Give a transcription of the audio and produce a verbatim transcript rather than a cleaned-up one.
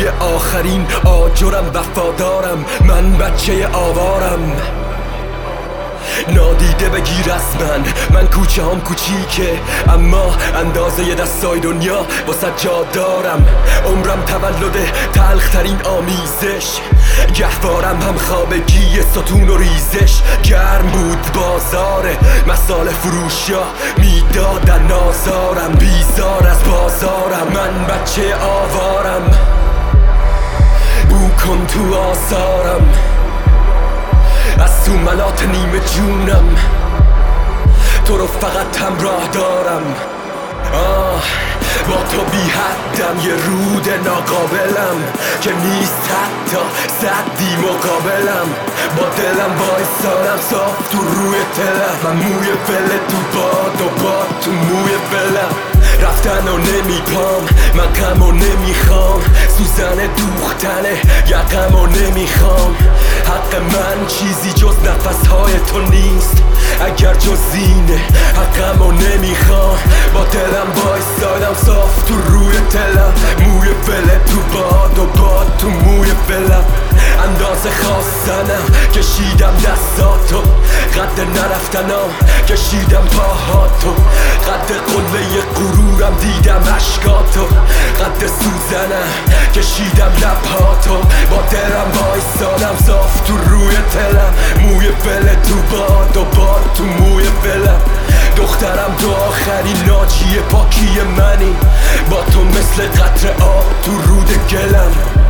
توی آخرین آجرم وفادارم، من بچه آوارم. نادیده بگیر از من، من کوچه هم کوچیکه اما اندازه ی دستای دنیا واسه جا دارم. عمرم تولد تلخترین آمیزش، گهوارم هم خوابگی ستون و ریزش. گرم بود بازاره مسال فروشیا میدادن نازارم، بیزار از بازارم، من بچه آوارم. بو کن تو آثارم، از تو ملات نیمه جونم، تو رو فقط همراه دارم. آه با تو بی حدم، یه رود ناقابلم که نیست حتی صدی مقابلم. با دلم وایسادم صاف تو روی تلم، من موی فله تو باد و باد تو موی فلم. رفتن و نمیپام، من غم و نمیخوام، سوزن دوختنه یقم و نمیخوام. حق من چیزی جز نفسهای تو نیست، اگر جز اینه حقم و نمیخوام. با دلم وایسادم صاف تو روی تلم، موی فله تو باد و باد تو موی فلم. اندازه خواستنم کشیدم دستاتو، قد نرفتنم کشیدم پاهاتو، قد قله غرورم دیدم عشقاتو، قد سوزنم کشیدم لبهاتو. با دلم وایسادم صاف تو روی تلم، موی فله تو باد و باد تو موی فلم. دخترم تو آخرین ناجی پاکی منی، با تو مثل قطره آب تو رود گلم.